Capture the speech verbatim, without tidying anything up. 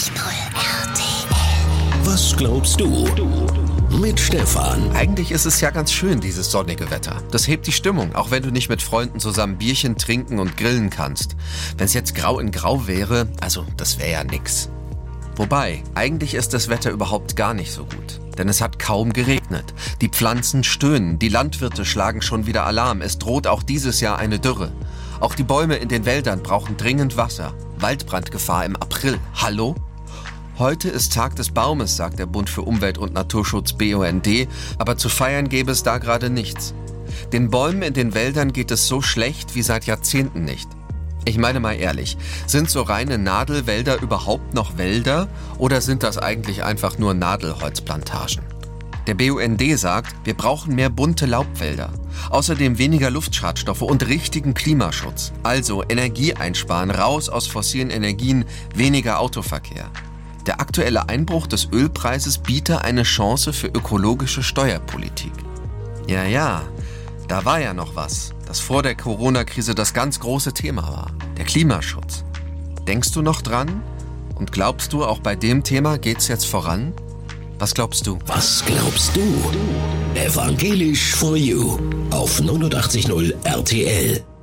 R T L. Was glaubst du? Mit Stefan. Eigentlich ist es ja ganz schön, dieses sonnige Wetter. Das hebt die Stimmung, auch wenn du nicht mit Freunden zusammen Bierchen trinken und grillen kannst. Wenn es jetzt grau in grau wäre, also das wäre ja nix. Wobei, eigentlich ist das Wetter überhaupt gar nicht so gut. Denn es hat kaum geregnet. Die Pflanzen stöhnen, die Landwirte schlagen schon wieder Alarm. Es droht auch dieses Jahr eine Dürre. Auch die Bäume in den Wäldern brauchen dringend Wasser. Waldbrandgefahr im April. Hallo? Heute ist Tag des Baumes, sagt der Bund für Umwelt und Naturschutz B U N D, aber zu feiern gäbe es da gerade nichts. Den Bäumen in den Wäldern geht es so schlecht wie seit Jahrzehnten nicht. Ich meine mal ehrlich, sind so reine Nadelwälder überhaupt noch Wälder oder sind das eigentlich einfach nur Nadelholzplantagen? Der B U N D sagt, wir brauchen mehr bunte Laubwälder. Außerdem weniger Luftschadstoffe und richtigen Klimaschutz. Also Energie einsparen, raus aus fossilen Energien, weniger Autoverkehr. Der aktuelle Einbruch des Ölpreises biete eine Chance für ökologische Steuerpolitik. Ja, ja, da war ja noch was, das vor der Corona-Krise das ganz große Thema war. Der Klimaschutz. Denkst du noch dran? Und glaubst du, auch bei dem Thema geht's jetzt voran? Was glaubst du? Was glaubst du? Evangelisch for You auf neunundachtzig Komma null R T L.